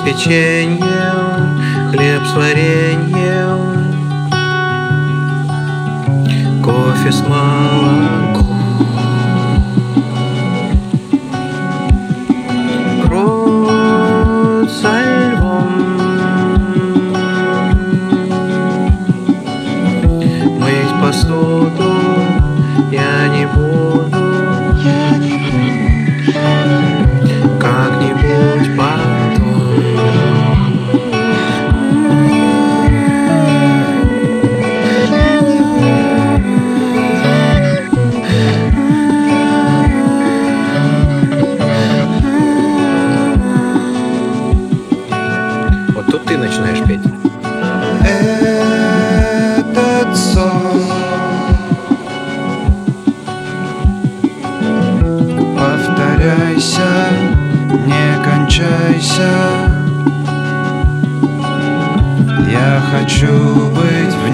печеньем, хлеб с вареньем, кофе с молоком. Крот со львом, мыть посуду я не буду, как-нибудь потом. Вот тут ты начинаешь петь. Этот сон, повторяйся, не кончайся. Я хочу быть в